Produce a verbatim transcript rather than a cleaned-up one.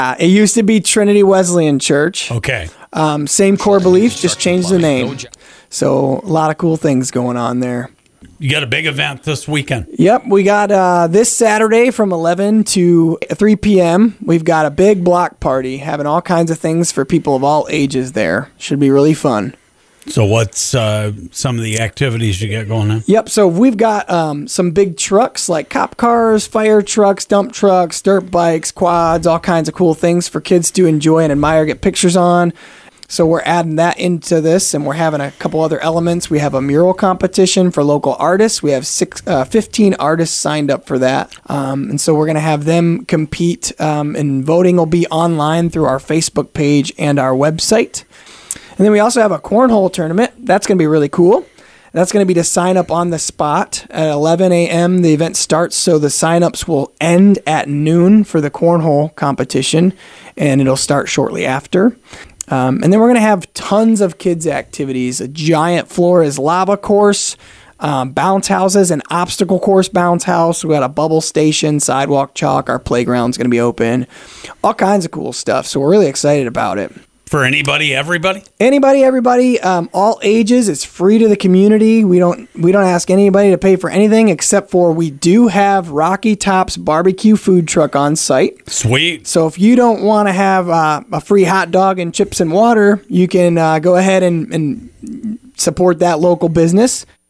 Uh, it used to be Trinity Wesleyan Church. Okay. Um, same core beliefs, just changed the name. So a lot of cool things going on there. You got a big event this weekend. Yep, we got uh, this Saturday from eleven to three p.m. We've got a big block party, having all kinds of things for people of all ages there. Should be really fun. So what's uh, some of the activities you got going on? Yep, so we've got um, some big trucks like cop cars, fire trucks, dump trucks, dirt bikes, quads, all kinds of cool things for kids to enjoy and admire, get pictures on. So we're adding that into this, and we're having a couple other elements. We have a mural competition for local artists. We have six, uh, fifteen artists signed up for that. Um, and so we're going to have them compete, um, and voting will be online through our Facebook page and our website. And then we also have a cornhole tournament. That's going to be really cool. That's going to be to sign up on the spot at eleven a.m. The event starts, so the signups will end at noon for the cornhole competition, and it'll start shortly after. Um, and then we're going to have tons of kids' activities, a giant Flores lava course, um, bounce houses, an obstacle course bounce house. We got a bubble station, sidewalk chalk. Our playground's going to be open. All kinds of cool stuff. So we're really excited about it. For anybody, everybody? Anybody, everybody, um, all ages. It's free to the community. We don't we don't ask anybody to pay for anything except for we do have Rocky Top's barbecue food truck on site. Sweet. So if you don't want to have uh, a free hot dog and chips and water, you can uh, go ahead and, and support that local business.